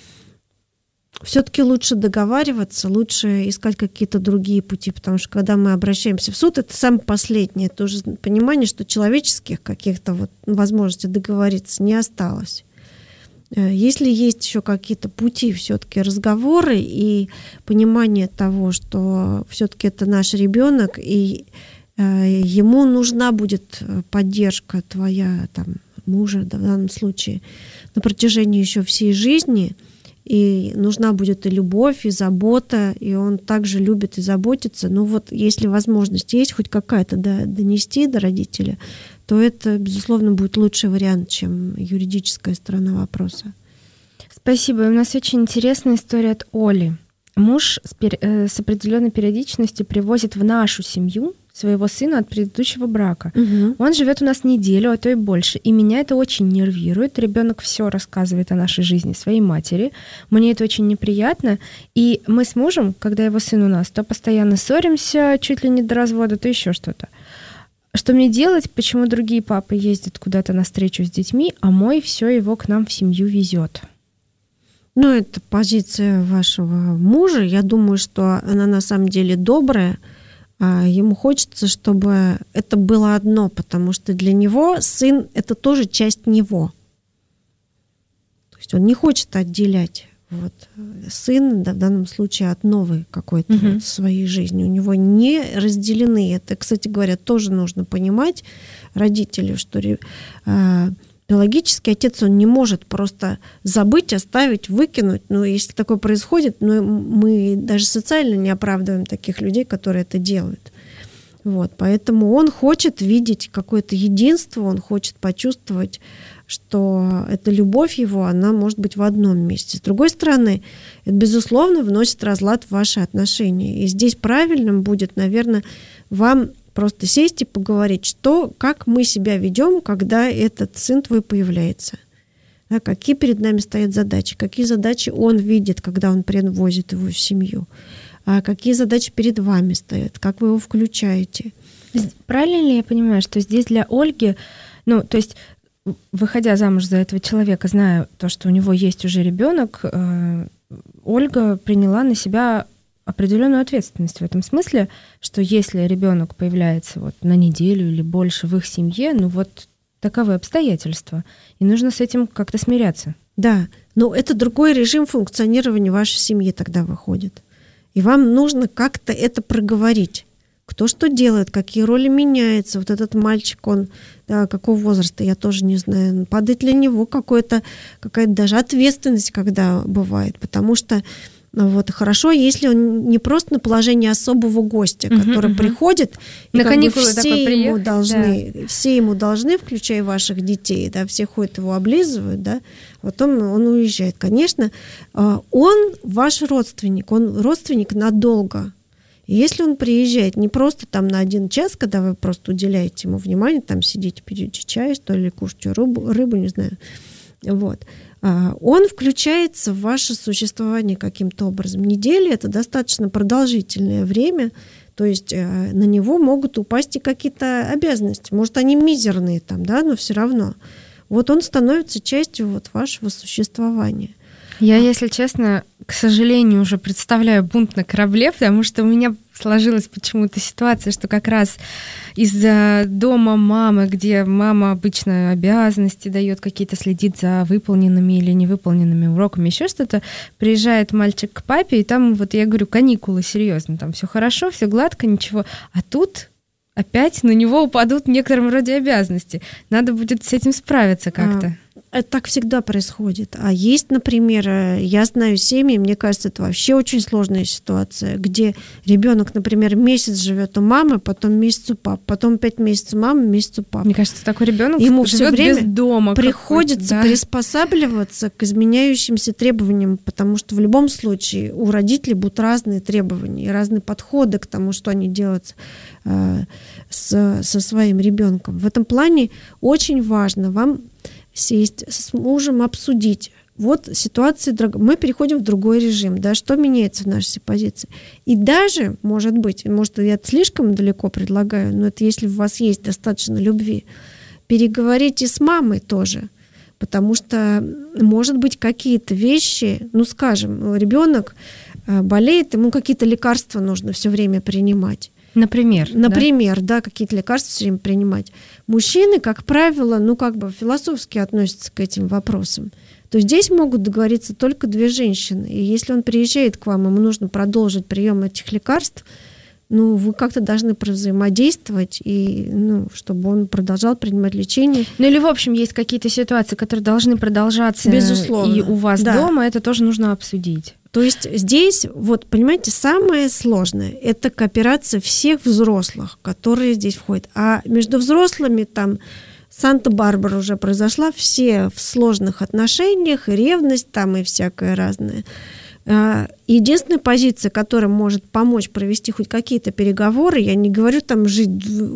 все-таки лучше договариваться, лучше искать какие-то другие пути, потому что когда мы обращаемся в суд, это самое последнее, это уже понимание, что человеческих каких-то вот возможностей договориться не осталось. Если есть еще какие-то пути, все-таки разговоры и понимание того, что все-таки это наш ребенок, и ему нужна будет поддержка твоя, там, мужа, да, в данном случае, на протяжении еще всей жизни, и нужна будет и любовь, и забота, и он также любит и заботится. Ну вот, если возможность есть хоть какая-то донести до родителя, то это, безусловно, будет лучший вариант, чем юридическая сторона вопроса. Спасибо. У нас очень интересная история от Оли. Муж с, пер... с определенной периодичностью привозит в нашу семью своего сына от предыдущего брака. Угу. Он живет у нас неделю, а то и больше. И меня это очень нервирует. Ребенок все рассказывает о нашей жизни своей матери. Мне это очень неприятно. И мы с мужем, когда его сын у нас, то постоянно ссоримся, чуть ли не до развода, то еще что-то. Что мне делать? Почему другие папы ездят куда-то на встречу с детьми, а мой все его к нам в семью везет? Ну, это позиция вашего мужа. Я думаю, что она на самом деле добрая. Ему хочется, чтобы это было одно, потому что для него сын — это тоже часть него. То есть он не хочет отделять вот сына, да, в данном случае от новой какой-то угу. вот своей жизни. У него не разделены. Это, кстати говоря, тоже нужно понимать родителю, что э, биологический отец, он не может просто забыть, оставить, выкинуть. Но если такое происходит, ну, мы даже социально не оправдываем таких людей, которые это делают. Вот, поэтому он хочет видеть какое-то единство, он хочет почувствовать, что эта любовь его, она может быть в одном месте. С другой стороны, это, безусловно, вносит разлад в ваши отношения. И здесь правильным будет, наверное, вам просто сесть и поговорить, что, как мы себя ведем, когда этот сын твой появляется. Да, какие перед нами стоят задачи, какие задачи он видит, когда он привозит его в семью, а какие задачи перед вами стоят, как вы его включаете. Правильно ли я понимаю, что здесь для Ольги, ну, то есть, выходя замуж за этого человека, зная то, что у него есть уже ребенок, э, Ольга приняла на себя определенную ответственность в этом смысле, что если ребенок появляется вот на неделю или больше в их семье, ну вот таковы обстоятельства, и нужно с этим как-то смиряться. Да, но это другой режим функционирования вашей семьи тогда выходит. И вам нужно как-то это проговорить. Кто что делает, какие роли меняются. Вот этот мальчик, он, да, какого возраста, я тоже не знаю. Падает для него какое-то, какая-то даже ответственность, когда бывает. Потому что вот, хорошо, если он не просто на положении особого гостя, uh-huh, который uh-huh. приходит, на и как бы все, такой ему должны, да. все ему должны, включая ваших детей, да, все ходят его облизывают, да, потом он уезжает. Конечно, он ваш родственник, он родственник надолго. И если он приезжает не просто там на один час, когда вы просто уделяете ему внимание, там сидите, пьете чай, что ли, кушаете рыбу, рыбу, не знаю, вот, он включается в ваше существование каким-то образом. Неделя — это достаточно продолжительное время, то есть на него могут упасть и какие-то обязанности. Может, они мизерные там, да, но все равно. Вот он становится частью вот вашего существования. Я, если честно, к сожалению, уже представляю бунт на корабле, потому что у меня сложилась почему-то ситуация, что как раз из-за дома мамы, где мама обычно обязанности дает какие-то, следит за выполненными или невыполненными уроками, еще что-то, приезжает мальчик к папе, и там, вот я говорю, каникулы, серьезно, там все хорошо, все гладко, ничего. А тут опять на него упадут в некотором роде обязанности. Надо будет с этим справиться как-то. Это так всегда происходит. А есть, например, я знаю семьи, мне кажется, это вообще очень сложная ситуация, где ребенок, например, месяц живет у мамы, потом месяц у папы, потом пять месяцев у мамы, месяц у папы. Мне кажется, такой ребенок ему все время без дома приходится да? приспосабливаться к изменяющимся требованиям, потому что в любом случае у родителей будут разные требования и разные подходы к тому, что они делают э, с, со своим ребенком. В этом плане очень важно вам сесть с мужем, обсудить. Вот ситуация, мы переходим в другой режим, да, что меняется в нашей позиции. И даже, может быть, может, я слишком далеко предлагаю, но это если у вас есть достаточно любви, переговорите с мамой тоже, потому что, может быть, какие-то вещи, ну, скажем, ребенок болеет, ему какие-то лекарства нужно все время принимать. Например. Например, да, да какие-то лекарства все время принимать. Мужчины, как правило, ну, как бы философски относятся к этим вопросам. То здесь могут договориться только две женщины. И если он приезжает к вам, ему нужно продолжить прием этих лекарств, ну, вы как-то должны взаимодействовать, и, ну, чтобы он продолжал принимать лечение. Ну, или, в общем, есть какие-то ситуации, которые должны продолжаться. Безусловно. И у вас да. дома, это тоже нужно обсудить. То есть здесь, вот, понимаете, самое сложное – это кооперация всех взрослых, которые здесь входят. А между взрослыми там Санта-Барбара уже произошла, все в сложных отношениях, и ревность там, и всякое разное. Единственная позиция, которая может помочь провести хоть какие-то переговоры, я не говорю там жить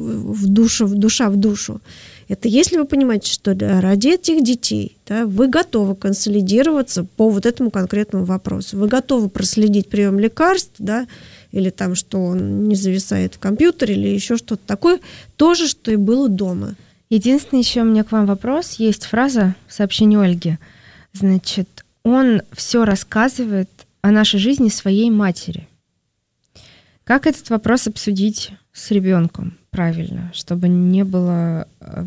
в душу, в душа в душу, это если вы понимаете, что ради этих детей да, вы готовы консолидироваться по вот этому конкретному вопросу. Вы готовы проследить прием лекарств, да, или там, что он не зависает в компьютере, или еще что-то такое, то же, что и было дома. Единственный еще у меня к вам вопрос. Есть фраза в сообщении Ольги. Значит, он все рассказывает о нашей жизни своей матери. Как этот вопрос обсудить с ребенком правильно, чтобы не было э,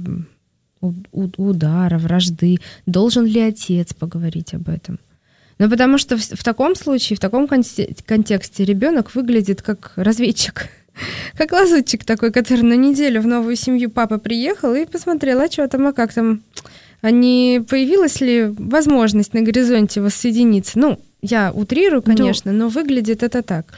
удара, вражды? Должен ли отец поговорить об этом? Ну, потому что в, в таком случае, в таком контексте ребенок выглядит как разведчик, как лазутчик такой, который на неделю в новую семью папа приехал и посмотрел, а что там, а как там, а не появилась ли возможность на горизонте воссоединиться? Ну, я утрирую, конечно, но выглядит это так.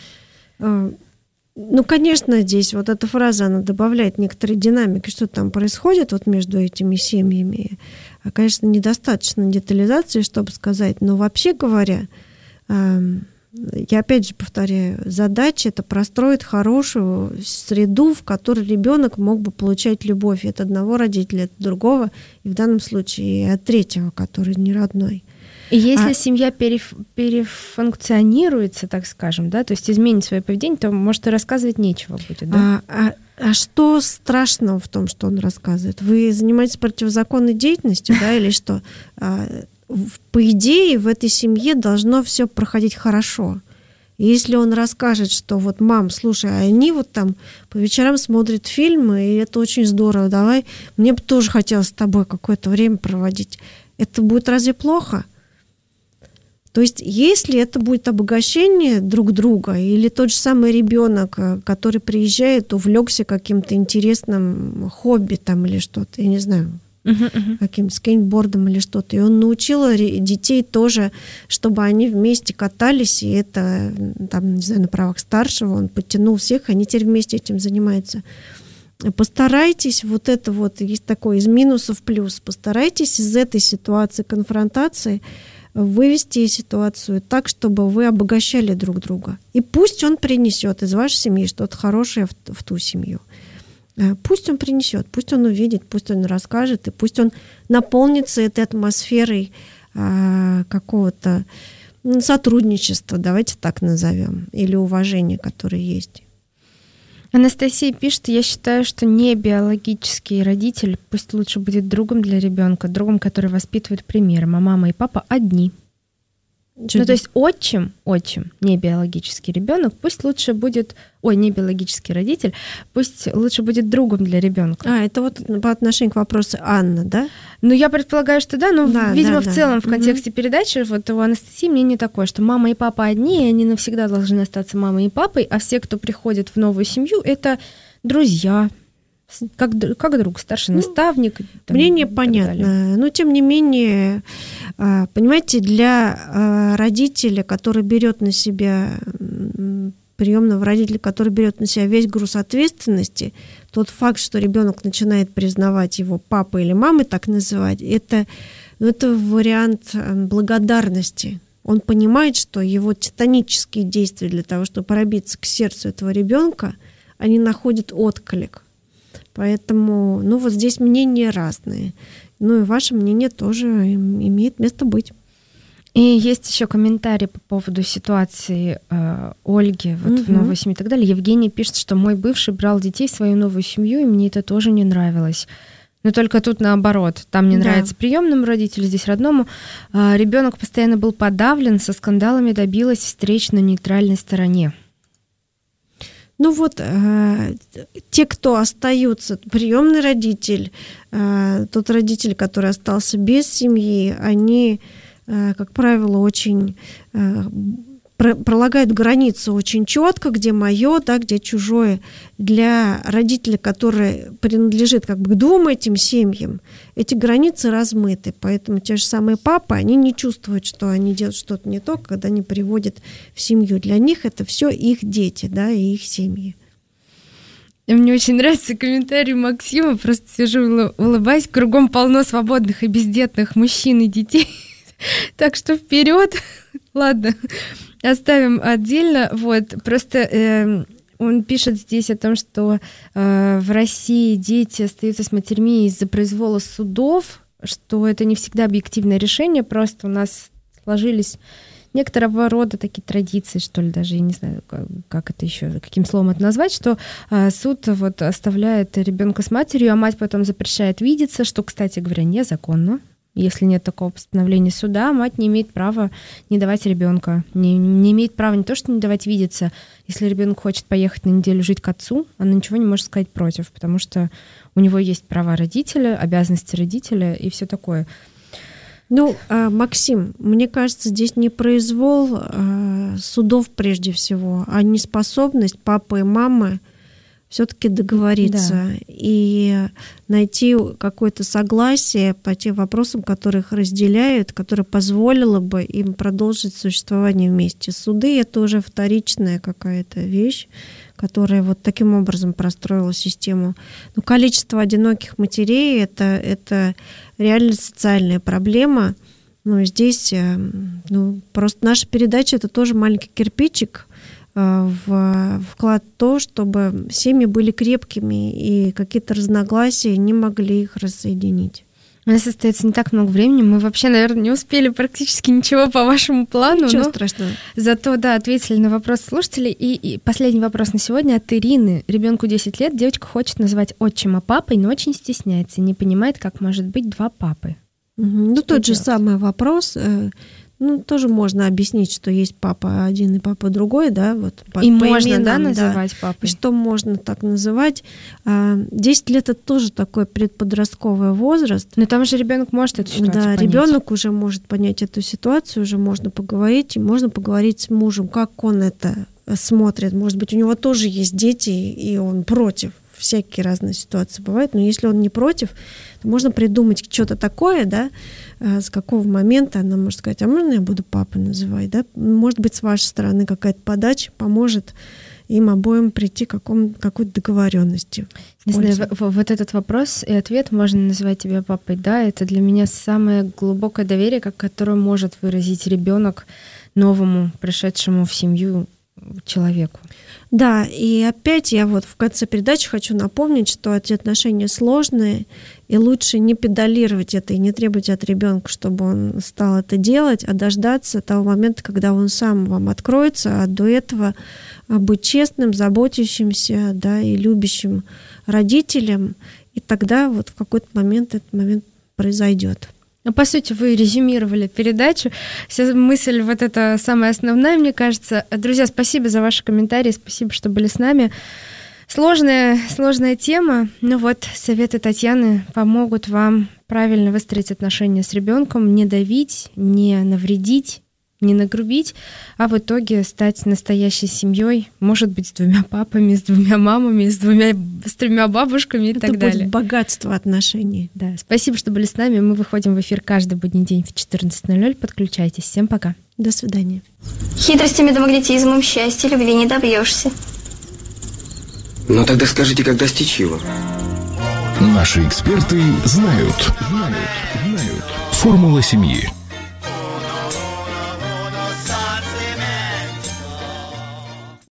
Ну, конечно, здесь вот эта фраза, она добавляет некоторой динамики, что там происходит вот между этими семьями. А, конечно, недостаточно детализации, чтобы сказать, но вообще говоря, я опять же повторяю, задача — это простроить хорошую среду, в которой ребенок мог бы получать любовь и от одного родителя, и от другого, и в данном случае и от третьего, который не родной. И если а... семья переф... перефункционируется, так скажем, да, то есть изменит свое поведение, то, может, и рассказывать нечего будет, да? А, а, а что страшного в том, что он рассказывает? Вы занимаетесь противозаконной деятельностью, да, или что? По идее, в этой семье должно все проходить хорошо. И если он расскажет, что вот, мам, слушай, а они вот там по вечерам смотрят фильмы, и это очень здорово, давай, мне бы тоже хотелось с тобой какое-то время проводить. Это будет разве плохо? То есть, если это будет обогащение друг друга, или тот же самый ребенок, который приезжает, увлекся каким-то интересным хобби там или что-то, я не знаю, uh-huh, uh-huh. каким-то скейтбордом или что-то, и он научил детей тоже, чтобы они вместе катались, и это, там, не знаю, на правах старшего, он подтянул всех, они теперь вместе этим занимаются. Постарайтесь, вот это вот, есть такое, из минусов в плюс, постарайтесь из этой ситуации конфронтации вывести ситуацию так, чтобы вы обогащали друг друга. И пусть он принесет из вашей семьи что-то хорошее в, в ту семью. Пусть он принесет, пусть он увидит, пусть он расскажет, и пусть он наполнится этой атмосферой а, какого-то сотрудничества, давайте так назовем, или уважения, которое есть. Анастасия пишет, я считаю, что не биологический родитель пусть лучше будет другом для ребенка, другом, который воспитывает примером, а мама и папа одни. Ну, то есть отчим, отчим, не биологический ребенок, пусть лучше будет, ой, не биологический родитель, пусть лучше будет другом для ребенка. А, это вот по отношению к вопросу Анны, да? Ну, я предполагаю, что да, но, да, видимо, да, в целом да. в контексте угу. передачи вот у Анастасии мнение такое, что мама и папа одни, и они навсегда должны остаться мамой и папой, а все, кто приходит в новую семью, это друзья, как, как друг, старший ну, наставник. Там, мнение понятно. Но, тем не менее, понимаете, для родителя, который берет на себя, приемного родителя, который берет на себя весь груз ответственности, тот факт, что ребенок начинает признавать его папой или мамой, так называть, это, ну, это вариант благодарности. Он понимает, что его титанические действия для того, чтобы пробиться к сердцу этого ребенка, они находят отклик. Поэтому, ну, вот здесь мнения разные. Ну, и ваше мнение тоже имеет место быть. И есть еще комментарий по поводу ситуации э, Ольги вот угу. в новой семье и так далее. Евгений пишет, что мой бывший брал детей в свою новую семью, и мне это тоже не нравилось. Но только тут наоборот. Там не да. нравится приемному родителю, здесь родному. Э, ребенок постоянно был подавлен, со скандалами добилась встреч на нейтральной стороне. Ну вот, э, те, кто остаются, приемный родитель, э, тот родитель, который остался без семьи, они, э, как правило, очень э, про- пролагают границу очень четко, где мое, да, где чужое. Для родителя, который принадлежит как бы к двум этим семьям, эти границы размыты. Поэтому те же самые папы, они не чувствуют, что они делают что-то не то, когда они приводят в семью. Для них это все их дети, да, и их семьи. Мне очень нравится комментарий Максима. Просто сижу, улыбаюсь. Кругом полно свободных и бездетных мужчин и детей. Так что вперед. Ладно, оставим отдельно. Вот, просто э, он пишет здесь о том, что э, в России дети остаются с матерьми из-за произвола судов, что это не всегда объективное решение, просто у нас сложились некоторого рода такие традиции, что ли, даже я не знаю, как, как это еще, каким словом это назвать, что э, суд вот оставляет ребенка с матерью, а мать потом запрещает видеться, что, кстати говоря, незаконно. Если нет такого постановления суда, мать не имеет права не давать ребенка, не, не имеет права не то, что не давать видеться. Если ребенок хочет поехать на неделю жить к отцу, она ничего не может сказать против, потому что у него есть права родителя, обязанности родителя и все такое. Ну, Максим, мне кажется, здесь не произвол судов прежде всего, а неспособность папы и мамы все-таки договориться да. и найти какое-то согласие по тем вопросам, которые их разделяют, которое позволило бы им продолжить существование вместе. Суды — это уже вторичная какая-то вещь, которая вот таким образом простроила систему. Но количество одиноких матерей — это, это реально социальная проблема. Но здесь ну, просто наша передача — это тоже маленький кирпичик в вклад в то, чтобы семьи были крепкими и какие-то разногласия не могли их рассоединить. У нас остается не так много времени. Мы вообще, наверное, не успели практически ничего по вашему плану. Ничего но страшного. Зато, да, ответили на вопрос слушателей. И, и последний вопрос на сегодня от Ирины. Ребенку десять лет, девочка хочет называть отчима папой, но очень стесняется, не понимает, как может быть два папы. Угу. Ну, Что тот делать? же самый вопрос. Ну, тоже можно объяснить, что есть папа один и папа другой, да, вот по, и по можно, именам, да, называть да. папой. И что можно так называть? Десять лет — это тоже такой предподростковый возраст. Но там же ребенок может эту ситуацию Да, понять. ребенок уже может понять эту ситуацию, уже можно поговорить, и можно поговорить с мужем, как он это смотрит. Может быть, у него тоже есть дети, и он против. Всякие разные ситуации бывают, но если он не против, то можно придумать что-то такое, да, с какого момента она может сказать, а можно я буду папой называть, да? Может быть, с вашей стороны какая-то подача поможет им обоим прийти к какому, какой-то договоренности. Не знаю, вот этот вопрос и ответ, можно называть тебя папой, да, это для меня самое глубокое доверие, которое может выразить ребенок новому, пришедшему в семью человеку. Да, и опять я вот в конце передачи хочу напомнить, что эти отношения сложные, и лучше не педалировать это и не требовать от ребенка, чтобы он стал это делать, а дождаться того момента, когда он сам вам откроется, а до этого быть честным, заботящимся, да, и любящим родителем, и тогда вот в какой-то момент этот момент произойдет. Ну, по сути, вы резюмировали передачу. Вся мысль вот эта самая основная, мне кажется. Друзья, спасибо за ваши комментарии, спасибо, что были с нами. Сложная, сложная тема, но вот советы Татьяны помогут вам правильно выстроить отношения с ребенком, не давить, не навредить, не нагрубить, а в итоге стать настоящей семьей, может быть, с двумя папами, с двумя мамами, с двумя, с тремя бабушками и Это так будет далее. богатство отношений. Да, спасибо, что были с нами. Мы выходим в эфир каждый будний день в четырнадцать ноль ноль. Подключайтесь. Всем пока. До свидания. Хитростями да магнетизмом счастья любви не добьешься. Ну тогда скажите, как достичь его? Наши эксперты знают. Знают. Знают. Формула семьи.